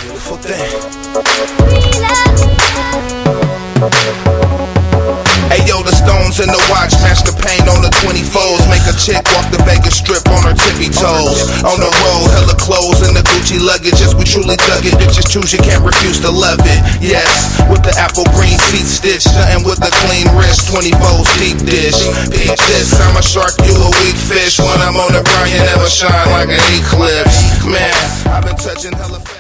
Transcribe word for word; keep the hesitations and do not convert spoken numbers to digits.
Beautiful thing. Hey yo, the stones in the watch match the paint on the twenty-fours. Make a chick walk the Vegas Strip on her tippy toes. On the road, hella clothes and the Gucci luggage. As we truly dug it, bitches choose, you can't refuse to love it. Yes, with the apple green seat stitch, nothing with the clean wrist. twenty-fours deep dish. Peep this, I'm a shark, you a weak fish. When I'm on the ground, you never shine like an eclipse. Man, I've been touching hella